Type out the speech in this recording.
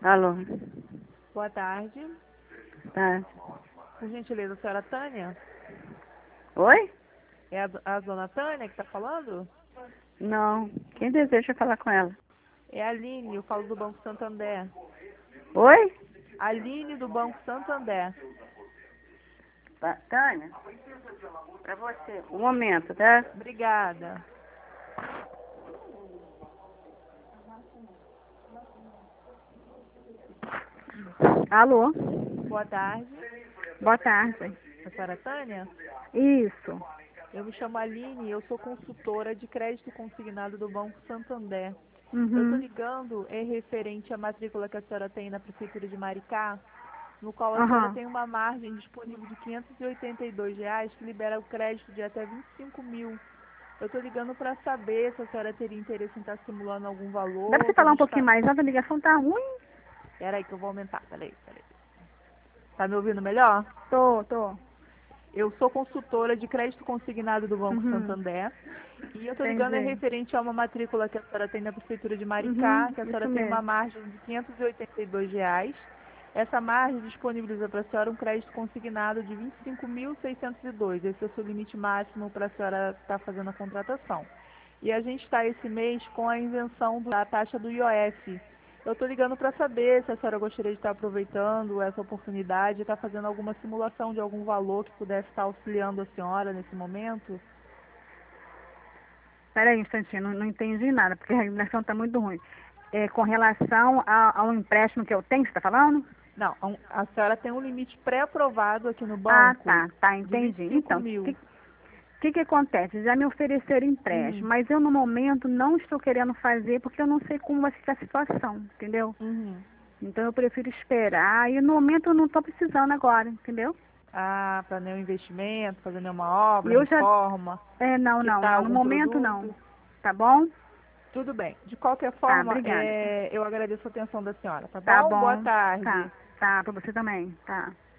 Alô? Boa tarde. Tá. Por gentileza, a senhora Tânia? Oi? É a dona Tânia que está falando? Não. Quem deseja falar com ela? É a Aline, eu falo do Banco Santander. Oi? Aline do Banco Santander. Tânia? Pra você. Um momento, tá? Obrigada. Alô? Boa tarde. Boa tarde. A senhora Tânia? Isso. Eu me chamo Aline e eu sou consultora de crédito consignado do Banco Santander. Eu estou Uhum. ligando referente à matrícula que a senhora tem na Prefeitura de Maricá, no qual a senhora Aham. tem uma margem disponível de R$ 582 que libera o crédito de até 25 mil. Eu estou ligando para saber se a senhora teria interesse em estar simulando algum Dá pra você valor, que a falar um gente pouquinho está... mais alto? A ligação tá ruim? Peraí que eu vou aumentar, peraí. Tá me ouvindo melhor? Tô. Eu sou consultora de crédito consignado do Banco Uhum. Santander e eu estou ligando Entendi. referente a uma matrícula que a senhora tem na Prefeitura de Maricá, Uhum. que a senhora Isso tem uma mesmo. margem de R$ 582. Essa margem disponibiliza para a senhora um crédito consignado de 25.602. Esse é o seu limite máximo para a senhora estar fazendo a contratação. E a gente está esse mês com a invenção da taxa do IOF. Eu estou ligando para saber se a senhora gostaria de estar aproveitando essa oportunidade e estar fazendo alguma simulação de algum valor que pudesse estar auxiliando a senhora nesse momento. Peraí um instantinho, não entendi nada, porque a ligação tá muito ruim. É, com relação ao empréstimo que eu tenho, você tá falando? Não, a senhora tem um limite pré-aprovado aqui no Ah, banco tá, de entendi. 25 Então, o mil. que acontece? Já me ofereceram Uhum, empréstimo, mas eu no momento não estou querendo fazer porque eu não sei como vai ficar a situação, entendeu? uhum. Então eu prefiro esperar e no momento eu não estou precisando agora, entendeu? Ah, para nenhum investimento, fazer nenhuma E obra, eu já. reforma, Não, quitar no algum momento não. produto. Tá bom? Tudo bem. De qualquer Tá, forma, obrigada. eu agradeço a atenção da senhora, tá Tá bom? Boa bom, tarde. tá, pra você também, tá.